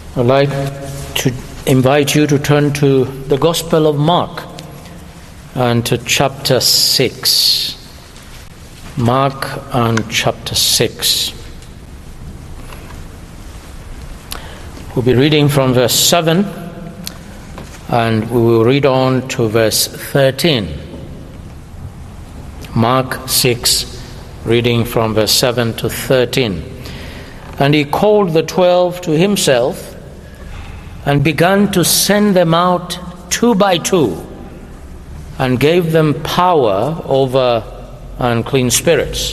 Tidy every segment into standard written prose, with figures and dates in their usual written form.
I'd like to invite you to turn to the Gospel of Mark and to chapter 6. Mark and chapter 6. We'll be reading from verse 7 and we will read on to verse 13. Mark 6, reading from verse 7 to 13. And he called the 12 to himself and began to send them out 2 by 2 and gave them power over unclean spirits.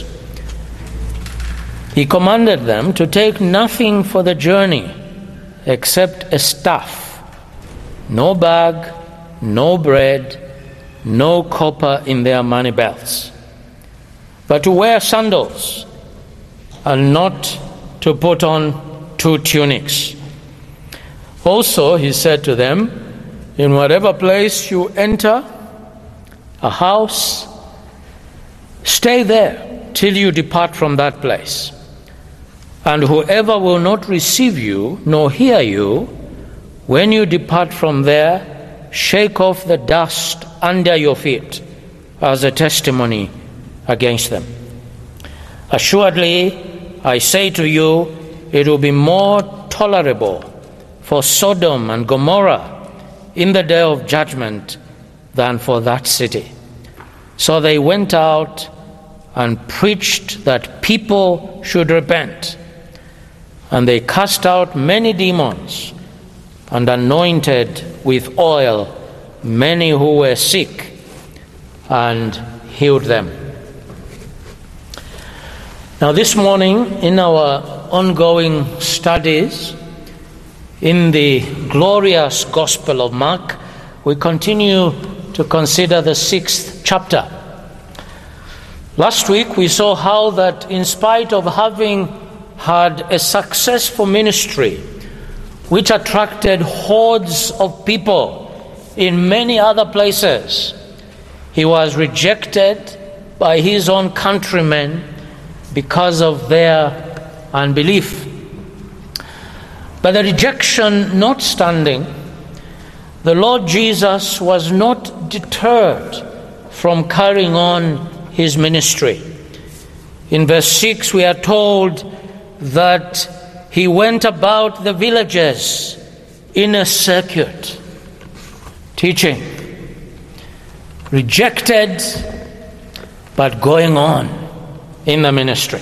He commanded them to take nothing for the journey except a staff, no bag, no bread, no copper in their money belts, but to wear sandals and not to put on 2 tunics. Also, he said to them, in whatever place you enter, a house, stay there till you depart from that place. And whoever will not receive you nor hear you, when you depart from there, shake off the dust under your feet as a testimony against them. Assuredly, I say to you, it will be more tolerable for Sodom and Gomorrah in the day of judgment than for that city. So they went out and preached that people should repent. And they cast out many demons and anointed with oil many who were sick and healed them. Now this morning, in our ongoing studies in the glorious Gospel of Mark, we continue to consider the 6th chapter. Last week we saw how that in spite of having had a successful ministry which attracted hordes of people in many other places, he was rejected by his own countrymen because of their unbelief. But the rejection notwithstanding, the Lord Jesus was not deterred from carrying on his ministry. In verse 6 we are told that he went about the villages in a circuit, teaching, rejected, but going on in the ministry.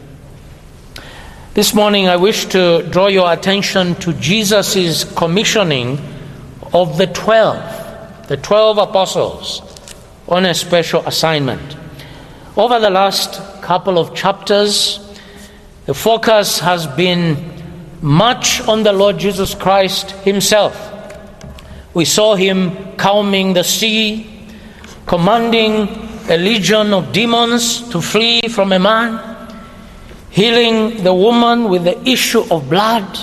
This morning I wish to draw your attention to Jesus' commissioning of the 12 apostles on a special assignment. Over the last couple of chapters, the focus has been much on the Lord Jesus Christ himself. We saw him calming the sea, commanding a legion of demons to flee from a man, healing the woman with the issue of blood,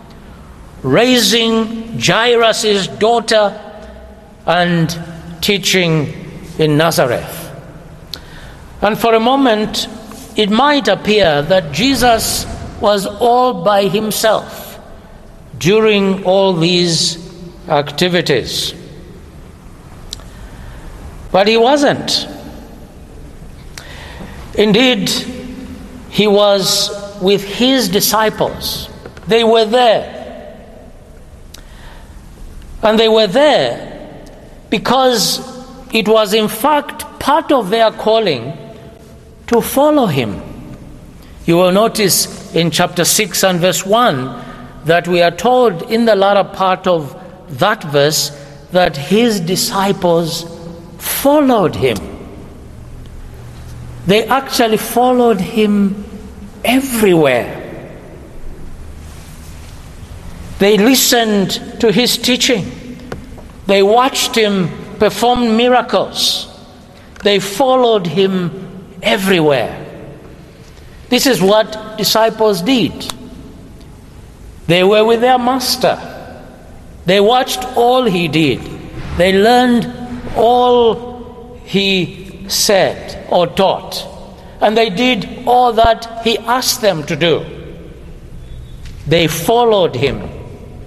raising Jairus' daughter, and teaching in Nazareth. And for a moment, it might appear that Jesus was all by himself during all these activities. But he wasn't. Indeed, he was with his disciples. They were there. And they were there because it was in fact part of their calling to follow him. You will notice in chapter 6 and verse 1 that we are told in the latter part of that verse that his disciples followed him. They actually followed him everywhere. They listened to his teaching. They watched him perform miracles. They followed him everywhere. This is what disciples did. They were with their master. They watched all he did. They learned all he said or taught. And they did all that he asked them to do. They followed him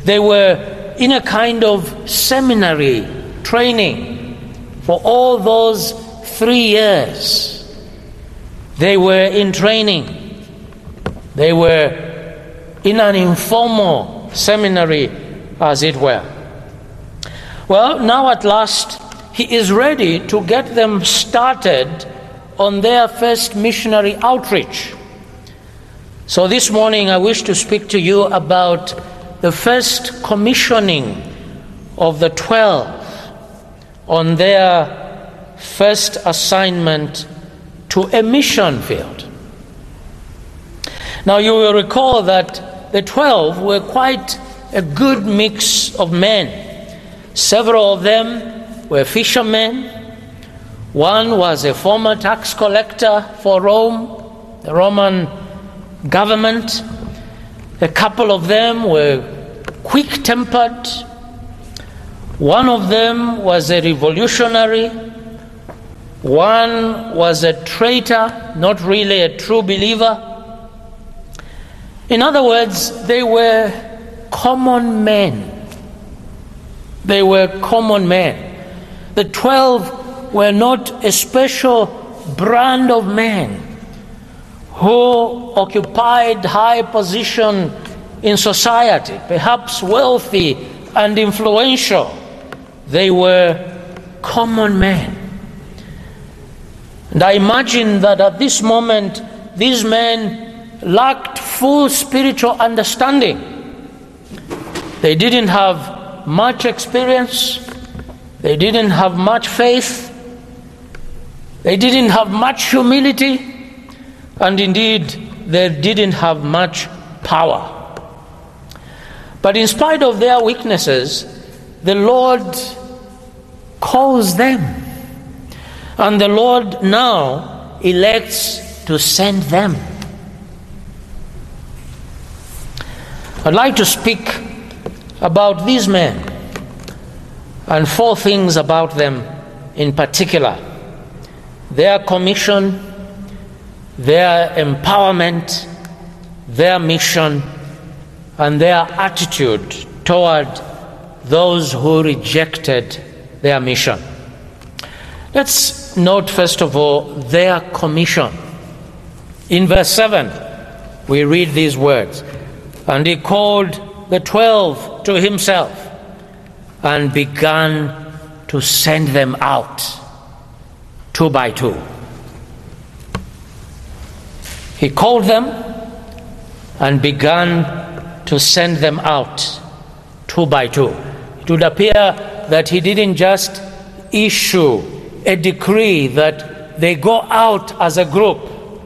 They were in a kind of seminary training for all those 3 years. They were in training. They were in an informal seminary, as it were. Well, now at last, he is ready to get them started on their first missionary outreach. So this morning I wish to speak to you about the first commissioning of the 12 on their first assignment to a mission field. Now you will recall that the 12 were quite a good mix of men. Several of them were fishermen. One was a former tax collector for Rome, the Roman government. A couple of them were quick-tempered. One of them was a revolutionary. One was a traitor, not really a true believer. In other words, they were common men. They were common men. The 12 were not a special brand of men who occupied high position in society, perhaps wealthy and influential. They were common men. And I imagine that at this moment, these men lacked full spiritual understanding. They didn't have much experience. They didn't have much faith. They didn't have much humility. And indeed, they didn't have much power. But in spite of their weaknesses, the Lord calls them. And the Lord now elects to send them. I'd like to speak about these men and 4 things about them in particular: their commission, their empowerment, their mission, and their attitude toward those who rejected their mission. Let's note first of all their commission. In verse 7, we read these words: "And he called the 12 to himself and began to send them out 2 by 2. He called them and began to send them out 2 by 2. It would appear that he didn't just issue a decree that they go out as a group.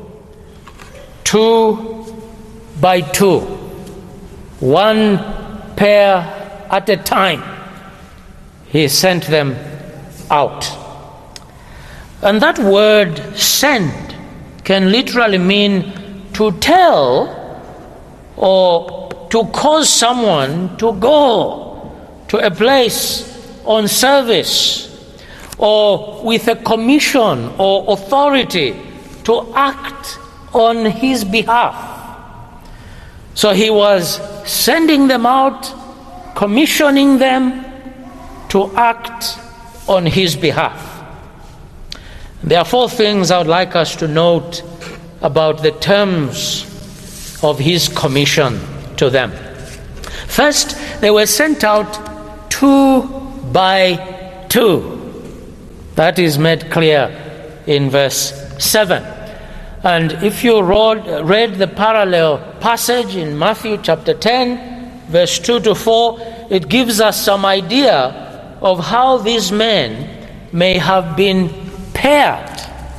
2 by 2. 1 pair at a time. He sent them out. And that word send can literally mean to tell or to cause someone to go to a place on service or with a commission or authority to act on his behalf. So he was sending them out, commissioning them to act on his behalf. There are 4 things I would like us to note about the terms of his commission to them. First, they were sent out 2 by 2. That is made clear in verse 7. And if you read the parallel passage in Matthew chapter 10, verse 2 to 4, it gives us some idea of how these men may have been paired.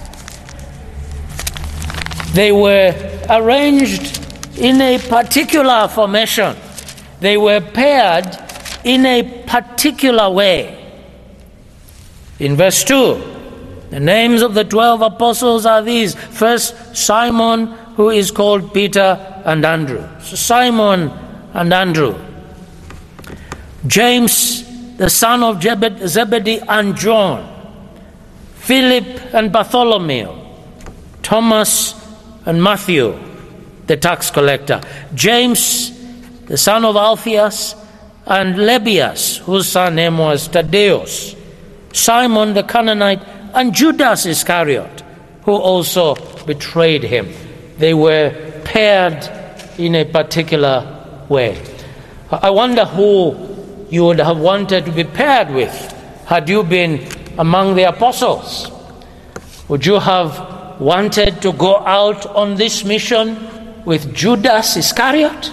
They were arranged in a particular formation. They were paired in a particular way. In verse 2, the names of the 12 apostles are these. First, Simon, who is called Peter, and Andrew. So Simon and Andrew. James, the son of Zebedee, and John. Philip and Bartholomew. Thomas and Matthew, the tax collector. James, the son of Alphaeus, and Lebbeus, whose surname was Thaddeus, Simon the Canaanite, and Judas Iscariot, who also betrayed him. They were paired in a particular way. I wonder who you would have wanted to be paired with had you been among the apostles. Would you have wanted to go out on this mission with Judas Iscariot?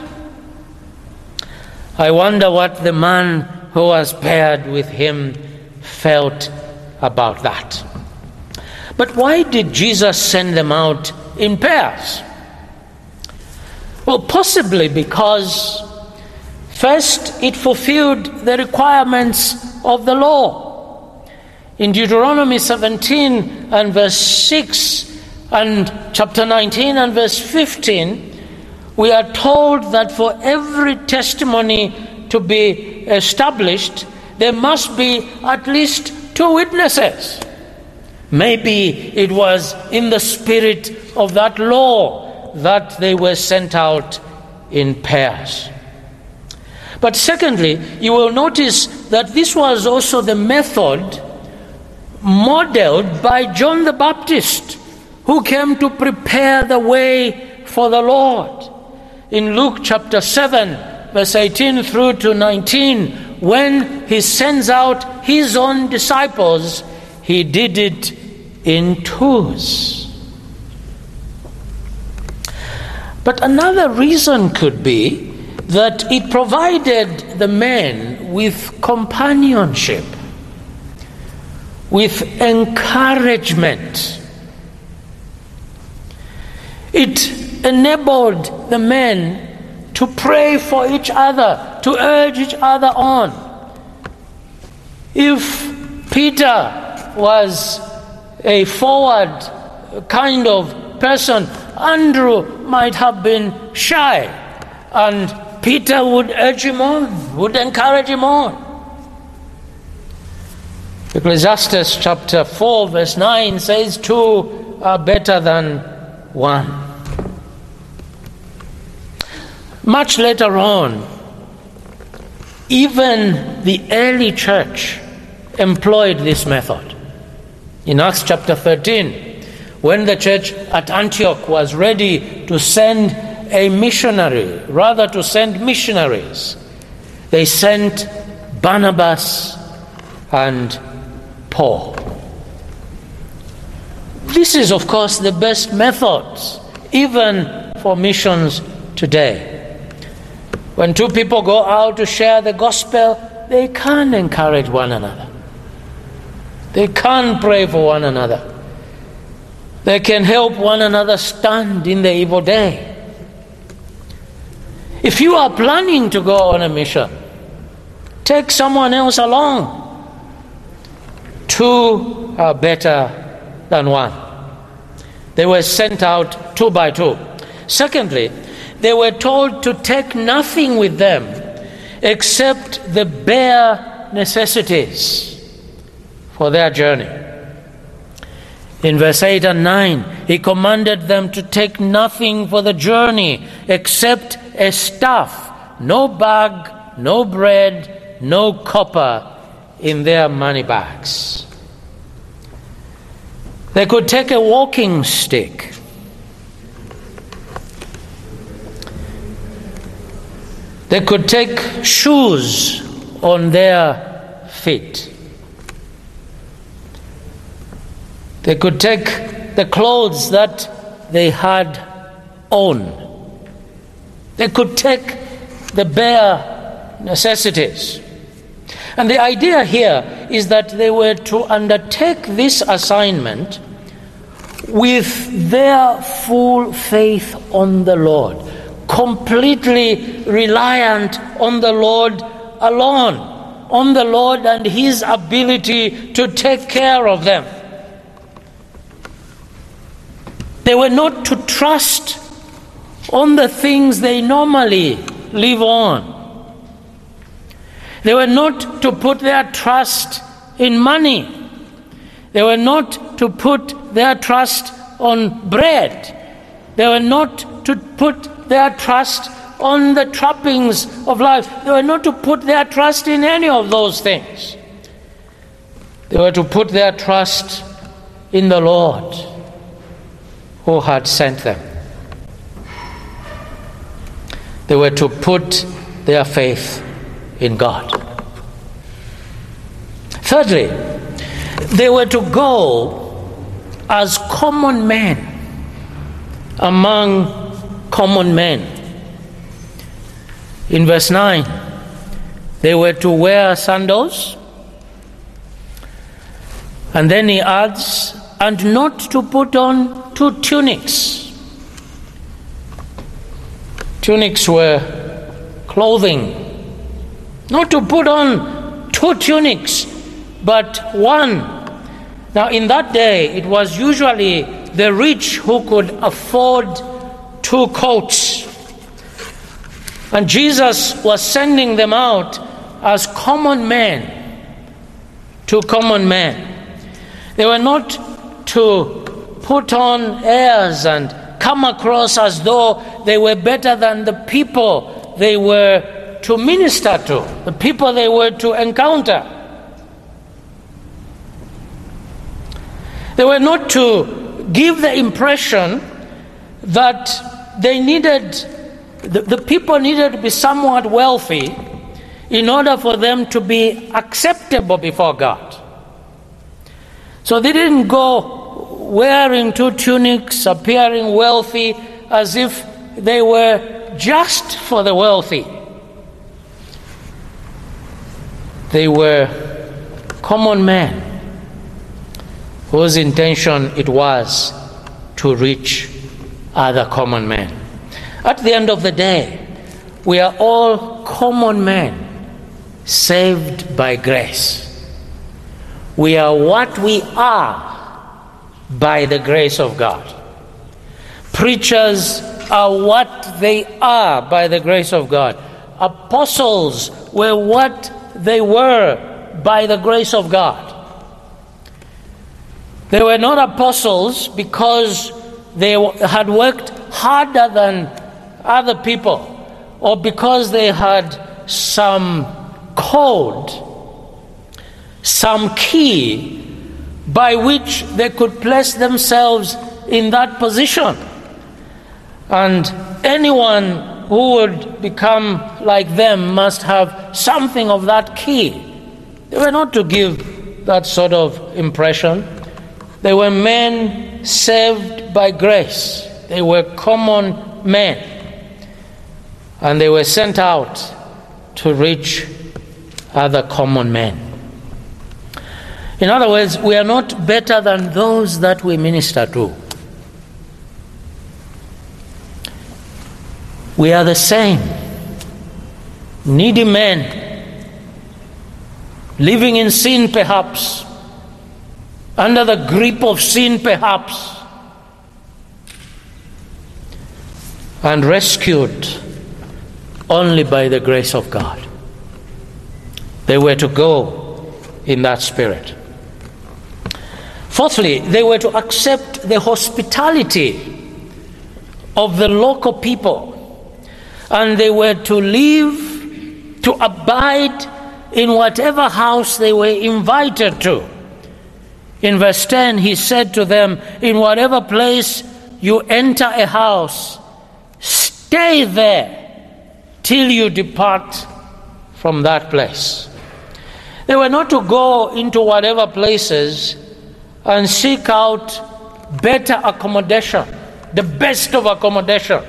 I wonder what the man who was paired with him felt about that. But why did Jesus send them out in pairs? Well, possibly because, first, it fulfilled the requirements of the law. In Deuteronomy 17 and verse 6 and chapter 19 and verse 15, we are told that for every testimony to be established, there must be at least 2 witnesses. Maybe it was in the spirit of that law that they were sent out in pairs. But secondly, you will notice that this was also the method modeled by John the Baptist, who came to prepare the way for the Lord. In Luke chapter 7, verse 18 through to 19, when he sends out his own disciples, he did it in twos. But another reason could be that it provided the men with companionship, with encouragement. It enabled the men to pray for each other, to urge each other on. If Peter was a forward kind of person, Andrew might have been shy, and Peter would urge him on, would encourage him on. Ecclesiastes chapter 4 verse 9 says, 2 are better than 1. Much later on, even the early church employed this method. In Acts chapter 13, when the church at Antioch was ready to send a missionary, rather to send missionaries, they sent Barnabas and Paul. This is, of course, the best method, even for missions today. When 2 people go out to share the gospel, they can encourage one another. They can pray for one another. They can help one another stand in the evil day. If you are planning to go on a mission, take someone else along. 2 are better than 1. They were sent out 2 by 2. Secondly, they were told to take nothing with them except the bare necessities for their journey. In verse 8 and 9, he commanded them to take nothing for the journey except a staff, no bag, no bread, no copper in their money bags. They could take a walking stick. They could take shoes on their feet. They could take the clothes that they had on. They could take the bare necessities. And the idea here is that they were to undertake this assignment with their full faith on the Lord, completely reliant on the Lord alone, on the Lord and His ability to take care of them. They were not to trust on the things they normally live on. They were not to put their trust in money. They were not to put their trust on bread. They were not to put their trust on the trappings of life. They were not to put their trust in any of those things. They were to put their trust in the Lord who had sent them. They were to put their faith in God. Thirdly, they were to go as common men among common men. In verse 9, they were to wear sandals. And then he adds, and not to put on 2 tunics. Tunics were clothing. Not to put on 2 tunics, but one. Now in that day, it was usually the rich who could afford 2 coats. And Jesus was sending them out as common men to common men. They were not to put on airs and come across as though they were better than the people they were to minister to, the people they were to encounter. They were not to give the impression that they needed, the people needed to be somewhat wealthy in order for them to be acceptable before God. So they didn't go wearing 2 tunics, appearing wealthy as if they were just for the wealthy. They were common men whose intention it was to reach other common men. At the end of the day, we are all common men saved by grace. We are what we are by the grace of God. Preachers are what they are by the grace of God. Apostles were what they were by the grace of God. They were not apostles because they had worked harder than other people, or because they had some code, some key by which they could place themselves in that position. And anyone who would become like them must have something of that key. They were not to give that sort of impression. They were men saved by grace. They were common men. And they were sent out to reach other common men. In other words, we are not better than those that we minister to. We are the same. Needy men, living in sin perhaps, under the grip of sin perhaps, and rescued only by the grace of God. They were to go in that spirit. Fourthly, they were to accept the hospitality of the local people, and they were to live, to abide in whatever house they were invited to. In verse 10, he said to them, in whatever place you enter a house, stay there till you depart from that place. They were not to go into whatever places and seek out better accommodation, the best of accommodation,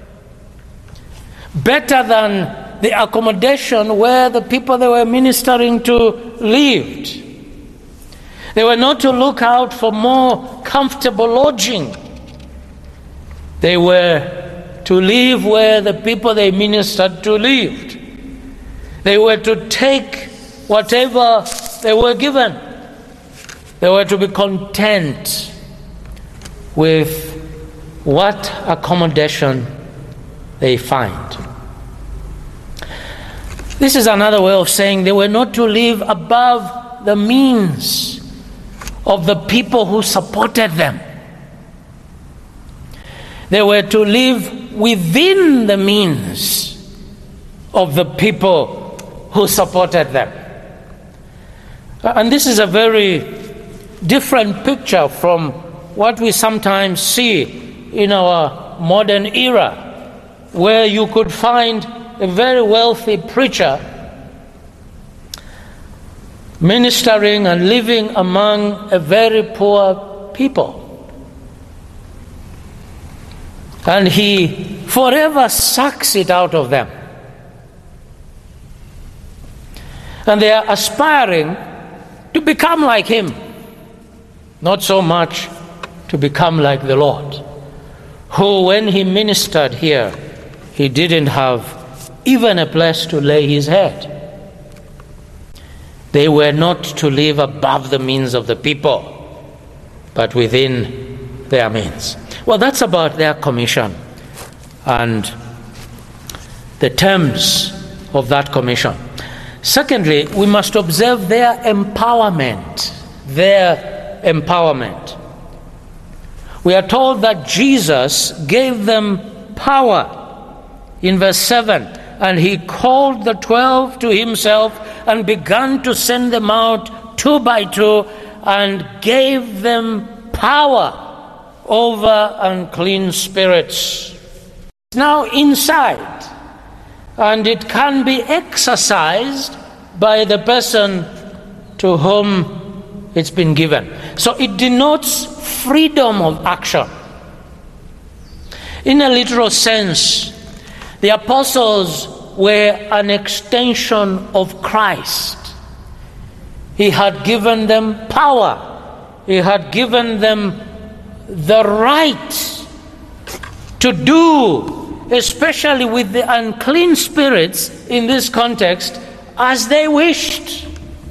better than the accommodation where the people they were ministering to lived. They were not to look out for more comfortable lodging. They were to live where the people they ministered to lived. They were to take whatever they were given. They were to be content with what accommodation they find. This is another way of saying they were not to live above the means of the people who supported them. They were to live within the means of the people who supported them. And this is a very different picture from what we sometimes see in our modern era, where you could find a very wealthy preacher ministering and living among a very poor people. And he forever sucks it out of them. And they are aspiring to become like him, not so much to become like the Lord, who, when he ministered here, he didn't have even a place to lay his head. They were not to live above the means of the people, but within their means. Well, that's about their commission and the terms of that commission. Secondly, we must observe their empowerment. Their empowerment. We are told that Jesus gave them power in verse 7, and he called the 12 to himself and began to send them out 2 by 2 and gave them power over unclean spirits. It's now inside, and it can be exercised by the person to whom it's been given. So it denotes freedom of action. In a literal sense, the apostles were an extension of Christ. He had given them power. He had given them the right to do, especially with the unclean spirits in this context, as they wished.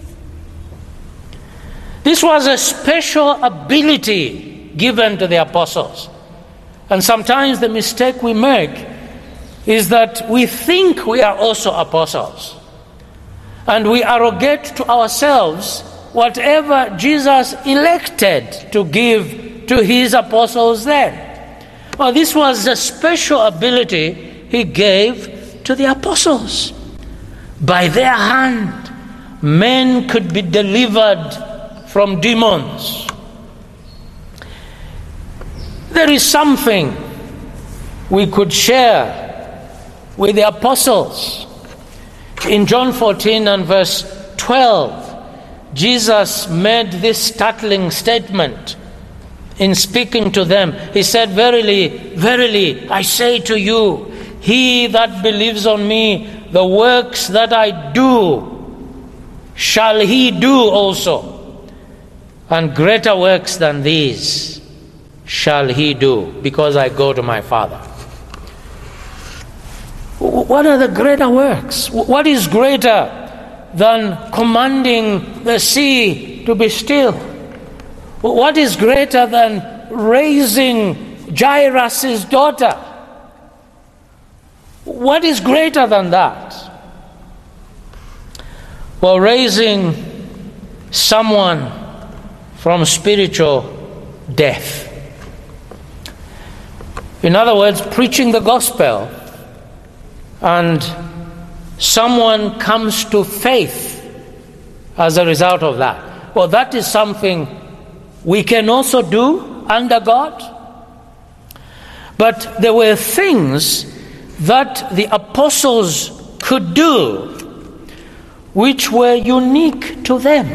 This was a special ability given to the apostles. And sometimes the mistake we make is that we think we are also apostles, and we arrogate to ourselves whatever Jesus elected to give to his apostles then. Well, this was a special ability he gave to the apostles. By their hand, men could be delivered from demons. There is something we could share with the apostles. In John 14 and verse 12, Jesus made this startling statement in speaking to them. He said, "Verily, verily, I say to you, he that believes on me, the works that I do, shall he do also. And greater works than these shall he do, because I go to my Father." What are the greater works? What is greater than commanding the sea to be still? What is greater than raising Jairus' daughter? What is greater than that? Well, raising someone from spiritual death. In other words, preaching the gospel, and someone comes to faith as a result of that. Well, that is something we can also do under God. But there were things that the apostles could do which were unique to them.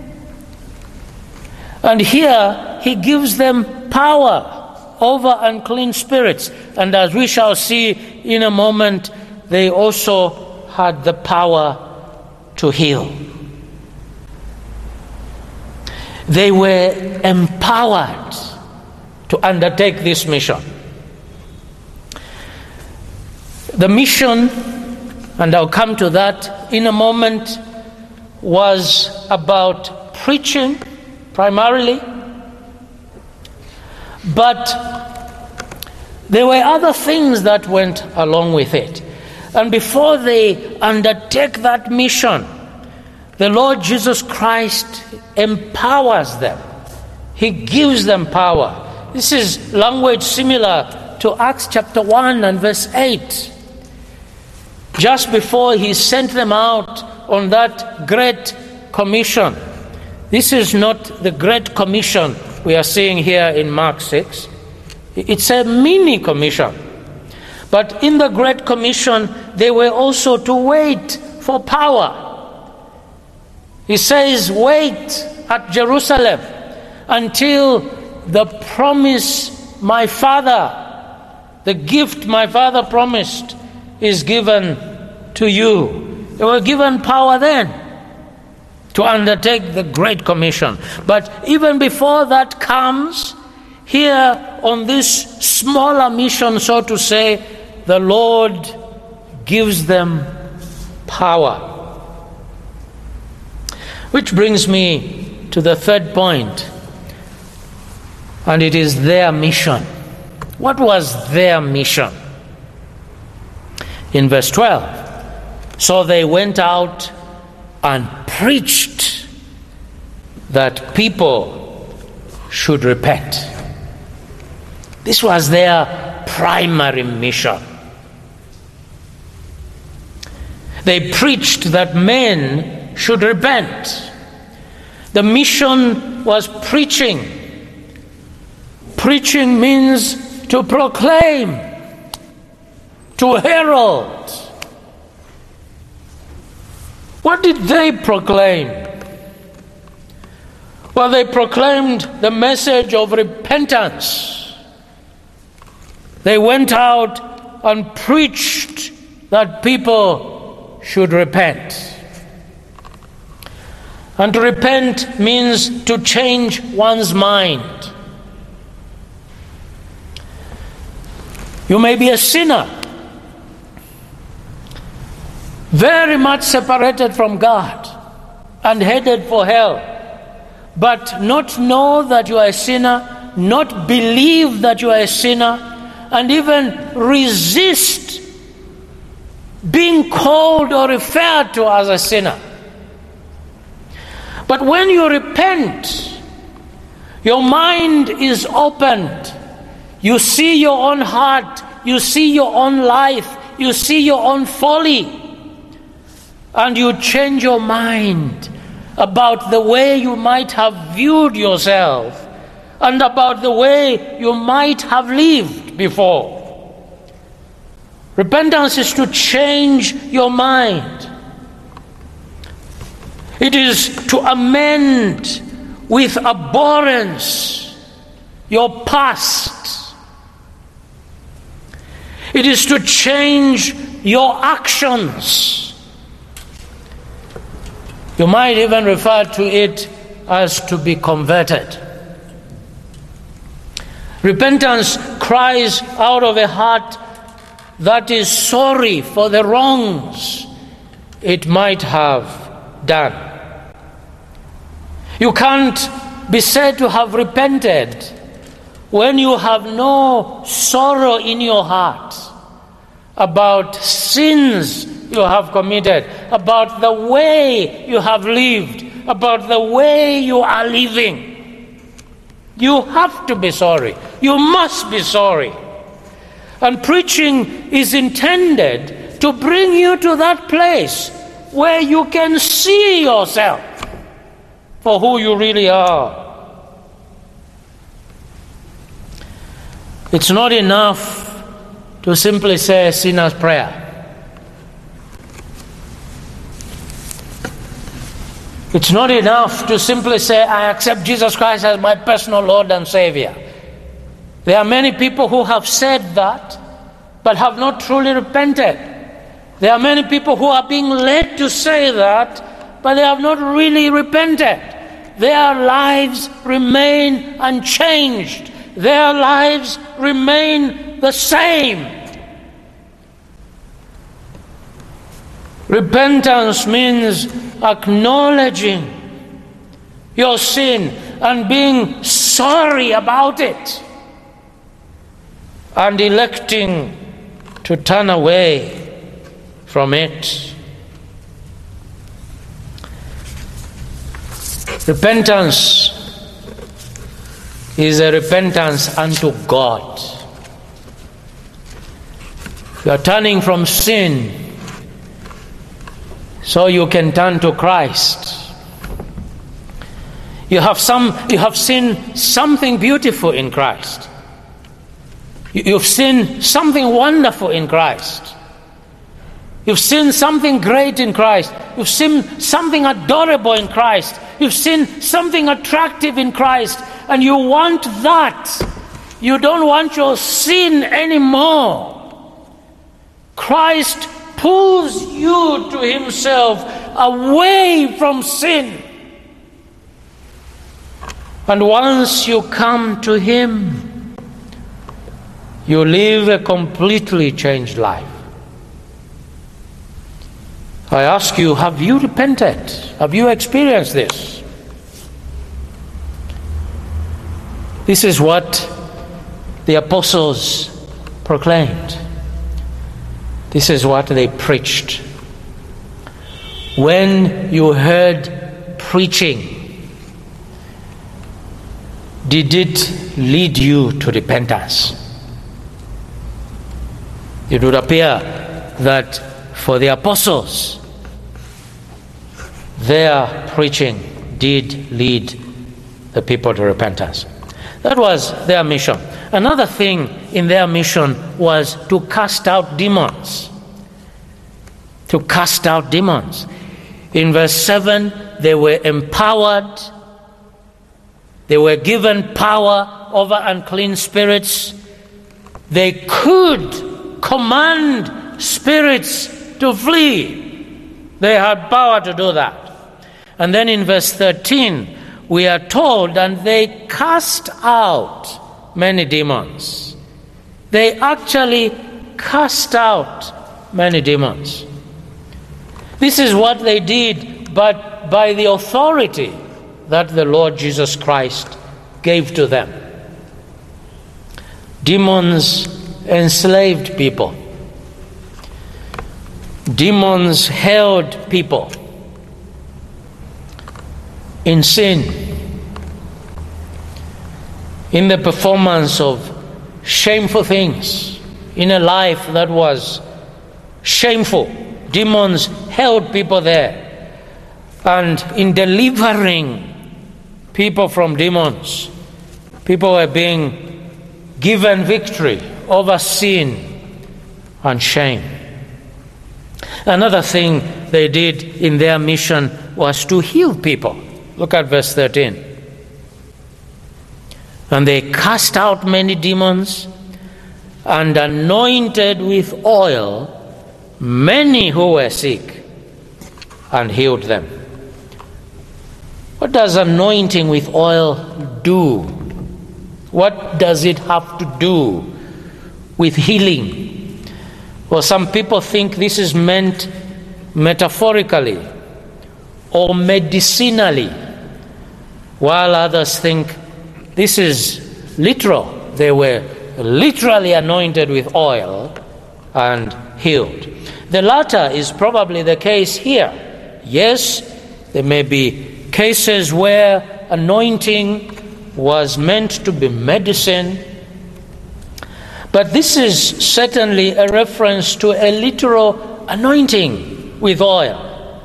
And here he gives them power over unclean spirits. And as we shall see in a moment, they also had the power to heal. They were empowered to undertake this mission. The mission, and I'll come to that in a moment, was about preaching primarily, but there were other things that went along with it. And before they undertake that mission, the Lord Jesus Christ empowers them. He gives them power. This is language similar to Acts chapter 1 and verse 8. just before he sent them out on that great commission. This is not the great commission we are seeing here in Mark 6. It's a mini commission. But in the great commission, they were also to wait for power. He says, wait at Jerusalem until the promise my Father, the gift my Father promised, is given to you. They were given power then to undertake the Great Commission. But even before that comes, here on this smaller mission, so to say, the Lord gives them power. Which brings me to the third point, and it is their mission. What was their mission? In verse 12, so they went out and preached that people should repent. This was their primary mission. They preached that men should repent. The mission was preaching. Preaching means to proclaim, to herald. What did they proclaim? Well, they proclaimed the message of repentance. They went out and preached that people should repent. And to repent means to change one's mind. You may be a sinner, very much separated from God and headed for hell, but not know that you are a sinner, not believe that you are a sinner, and even resist being called or referred to as a sinner. But when you repent, your mind is opened. You see your own heart, you see your own life, you see your own folly, and you change your mind about the way you might have viewed yourself and about the way you might have lived before. Repentance is to change your mind. It is to amend with abhorrence your past. It is to change your actions. You might even refer to it as to be converted. Repentance cries out of a heart that is sorry for the wrongs it might have done. You can't be said to have repented when you have no sorrow in your heart about sins you have committed, about the way you have lived, about the way you are living. You have to be sorry. You must be sorry. And preaching is intended to bring you to that place where you can see yourself for who you really are. It's not enough to simply say a sinner's prayer. It's not enough to simply say, I accept Jesus Christ as my personal Lord and Savior. There are many people who have said that, but have not truly repented. There are many people who are being led to say that, but they have not really repented. Their lives remain unchanged. Their lives remain the same. Repentance means acknowledging your sin and being sorry about it and electing to turn away from it. Repentance is a repentance unto God. You are turning from sin so you can turn to Christ. You have seen something beautiful in Christ. You've seen something wonderful in Christ. You've seen something great in Christ. You've seen something adorable in Christ. You've seen something attractive in Christ. And you want that. You don't want your sin anymore. Christ pulls you to himself, away from sin. And once you come to him, you live a completely changed life. I ask you, have you repented? Have you experienced this? This is what the apostles proclaimed. This is what they preached. When you heard preaching, did it lead you to repentance? It would appear that for the apostles, their preaching did lead the people to repentance. That was their mission. Another thing in their mission was to cast out demons. To cast out demons. In verse 7, they were empowered. They were given power over unclean spirits. They could command spirits to flee. They had power to do that. And then in verse 13, we are told, and they cast out many demons. They actually cast out many demons. This is what they did, but by the authority that the Lord Jesus Christ gave to them. Demons enslaved people. Demons held people in sin, in the performance of shameful things, in a life that was shameful. Demons held people there. And in delivering people from demons, people were being given victory over sin and shame. Another thing they did in their mission was to heal people. Look at verse 13. And they cast out many demons and anointed with oil many who were sick and healed them. What does anointing with oil do? What does it have to do with healing? Well, some people think this is meant metaphorically or medicinally, while others think this is literal. They were literally anointed with oil and healed. The latter is probably the case here. Yes, there may be cases where anointing was meant to be medicine, but this is certainly a reference to a literal anointing with oil.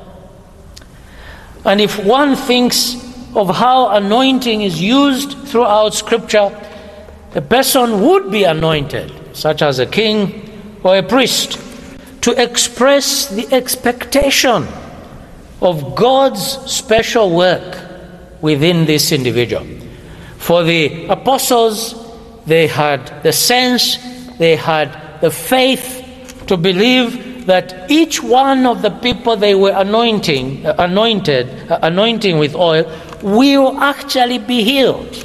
And if one thinks of how anointing is used throughout Scripture, a person would be anointed, such as a king or a priest, to express the expectation of God's special work within this individual. For the apostles, they had the sense, they had the faith to believe that each one of the people they were anointing with oil will actually be healed.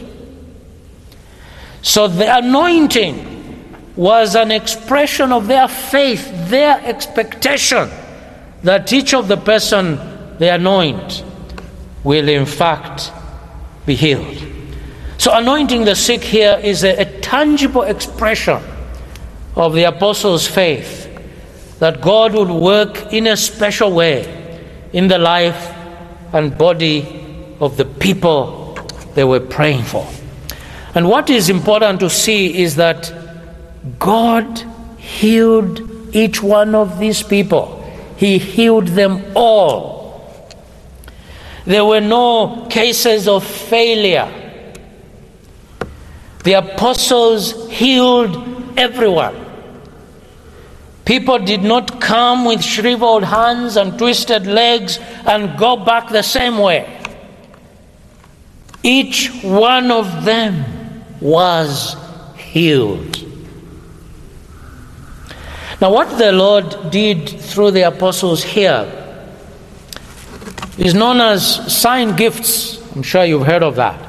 So the anointing was an expression of their faith, their expectation that each of the person they anoint will in fact be healed. So anointing the sick here is a tangible expression of the apostles' faith that God would work in a special way in the life and body of the people they were praying for. And what is important to see is that God healed each one of these people. He healed them all. There were no cases of failure. The apostles healed everyone. People did not come with shriveled hands and twisted legs and go back the same way. Each one of them was healed. Now, what the Lord did through the apostles here is known as sign gifts. I'm sure you've heard of that.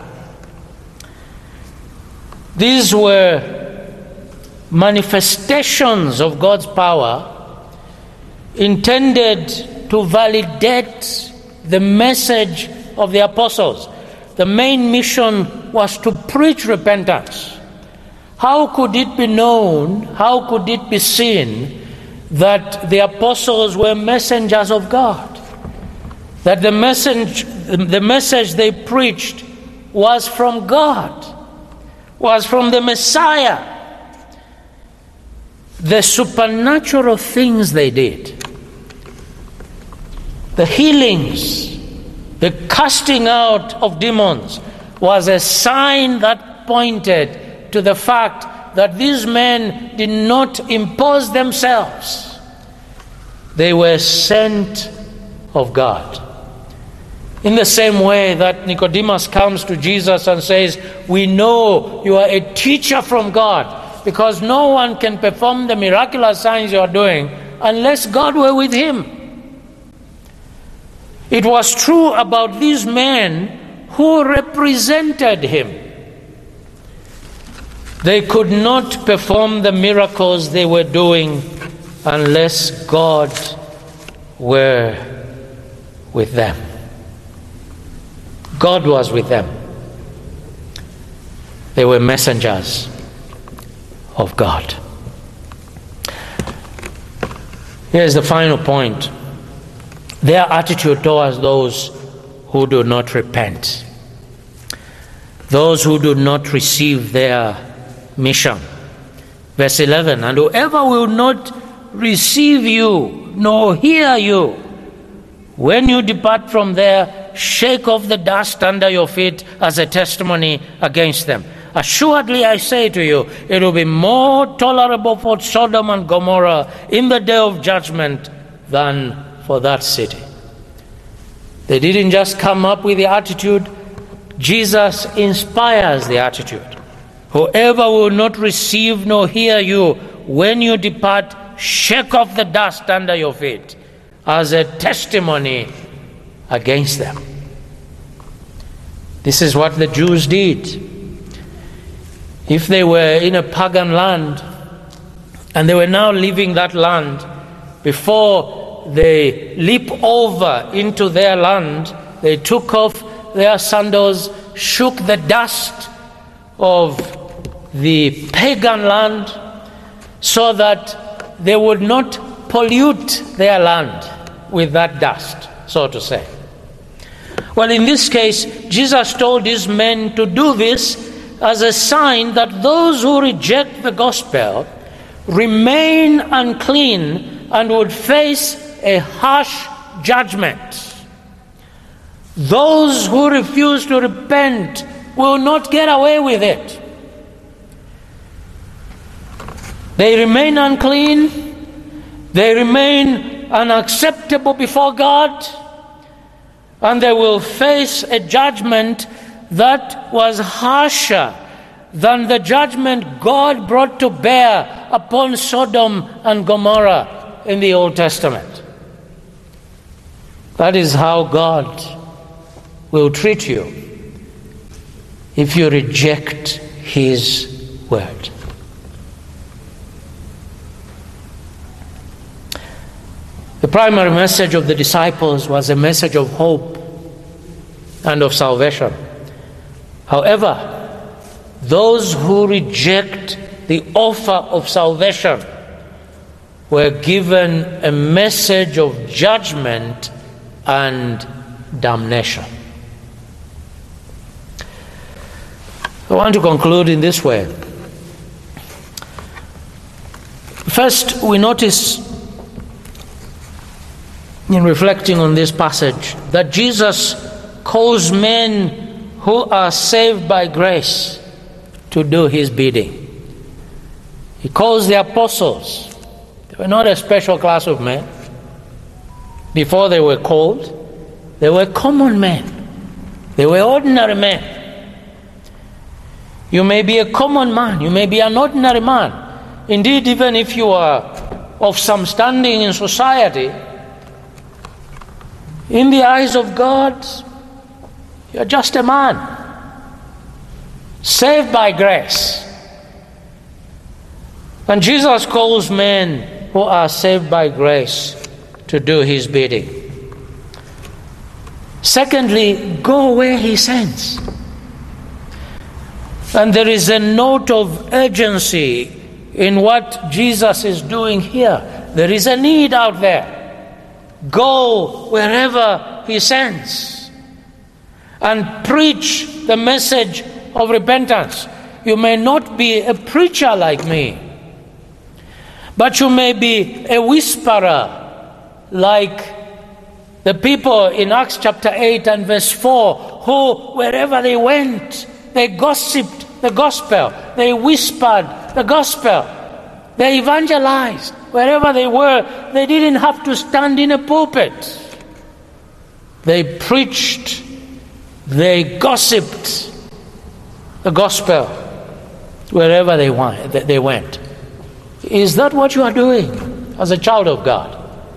These were manifestations of God's power intended to validate the message of the apostles. The main mission was to preach repentance. How could it be known, how could it be seen that the apostles were messengers of God? That the message they preached was from God, was from the Messiah. The supernatural things they did, the healings, the casting out of demons, was a sign that pointed to the fact that these men did not impose themselves. They were sent of God. In the same way that Nicodemus comes to Jesus and says, "We know you are a teacher from God, because no one can perform the miraculous signs you are doing unless God were with him." It was true about these men who represented him. They could not perform the miracles they were doing unless God were with them. God was with them. They were messengers of God. Here's the final point. Their attitude towards those who do not repent, those who do not receive their mission. Verse 11, "And whoever will not receive you nor hear you, when you depart from there, shake off the dust under your feet as a testimony against them. Assuredly, I say to you, it will be more tolerable for Sodom and Gomorrah in the day of judgment than for that city." They didn't just come up with the attitude. Jesus inspires the attitude. "Whoever will not receive nor hear you, when you depart, shake off the dust under your feet as a testimony against them." This is what the Jews did. If they were in a pagan land and they were now leaving that land, before they leap over into their land, they took off their sandals, shook the dust of the pagan land so that they would not pollute their land with that dust, so to say. Well, in this case, Jesus told these men to do this as a sign that those who reject the gospel remain unclean and would face a harsh judgment. Those who refuse to repent will not get away with it. They remain unclean, they remain unacceptable before God, and they will face a judgment that was harsher than the judgment God brought to bear upon Sodom and Gomorrah in the Old Testament. That is how God will treat you if you reject His word. The primary message of the disciples was a message of hope and of salvation. However, those who reject the offer of salvation were given a message of judgment and damnation. I want to conclude in this way. First, we notice in reflecting on this passage, that Jesus calls men who are saved by grace to do his bidding. He calls the apostles. They were not a special class of men. Before they were called, they were common men. They were ordinary men. You may be a common man. You may be an ordinary man. Indeed, even if you are of some standing in society, in the eyes of God, you're just a man, saved by grace. And Jesus calls men who are saved by grace to do his bidding. Secondly, go where he sends. And there is a note of urgency in what Jesus is doing here. There is a need out there. Go wherever he sends and preach the message of repentance. You may not be a preacher like me, but you may be a whisperer like the people in Acts chapter 8 and verse 4 who, wherever they went, they gossiped the gospel, they whispered the gospel, they evangelized. Wherever they were, they didn't have to stand in a pulpit. They preached, they gossiped the gospel wherever they went. Is that what you are doing as a child of God?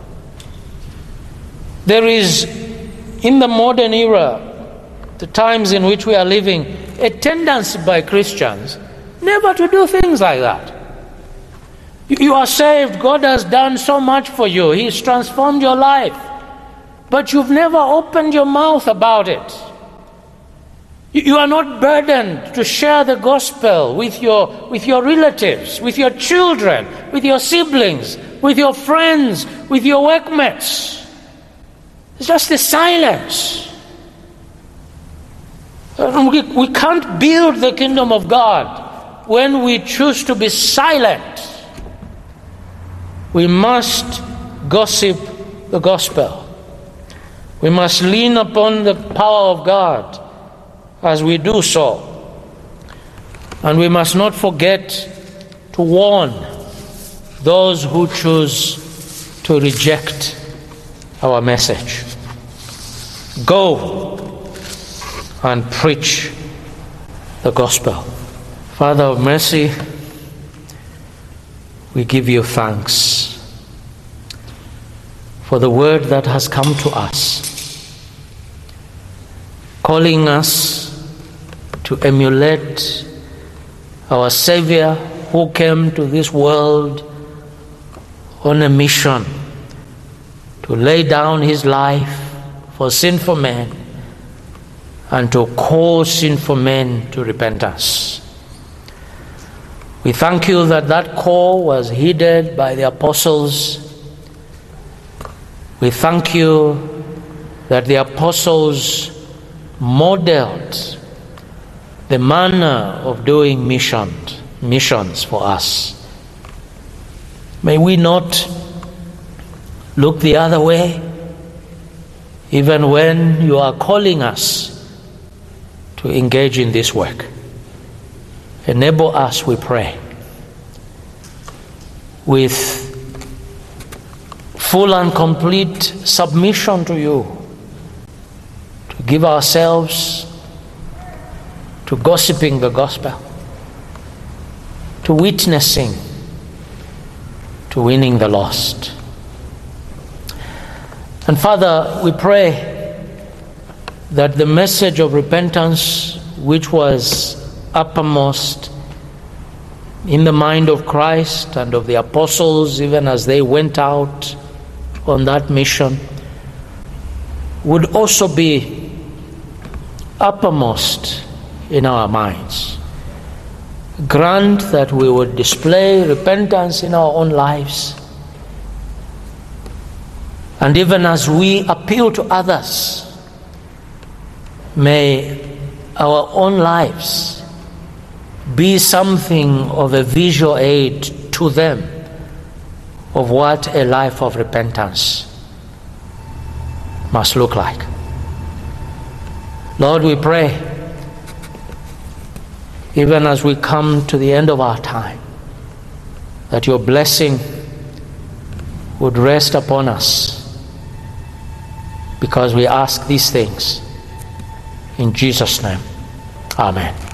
There is, in the modern era, the times in which we are living, a tendency by Christians never to do things like that. You are saved. God has done so much for you. He's transformed your life. But you've never opened your mouth about it. You are not burdened to share the gospel with your relatives, with your children, with your siblings, with your friends, with your workmates. It's just a silence. We can't build the kingdom of God when we choose to be silent. We must gossip the gospel. We must lean upon the power of God as we do so. And we must not forget to warn those who choose to reject our message. Go and preach the gospel. Father of mercy, we give you thanks for the word that has come to us, calling us to emulate our Savior who came to this world on a mission to lay down his life for sinful men and to call sinful men to repentance. We thank you that that call was heeded by the apostles. We thank you that the apostles modeled the manner of doing missions for us. May we not look the other way, even when you are calling us to engage in this work. Enable us, we pray, with full and complete submission to you, to give ourselves to gossiping the gospel, to witnessing, to winning the lost. And Father, we pray that the message of repentance, which was uppermost in the mind of Christ and of the apostles, even as they went out on that mission, would also be uppermost in our minds. Grant that we would display repentance in our own lives. And even as we appeal to others, may our own lives be something of a visual aid to them of what a life of repentance must look like. Lord, we pray, even as we come to the end of our time, that your blessing would rest upon us, because we ask these things in Jesus' name. Amen.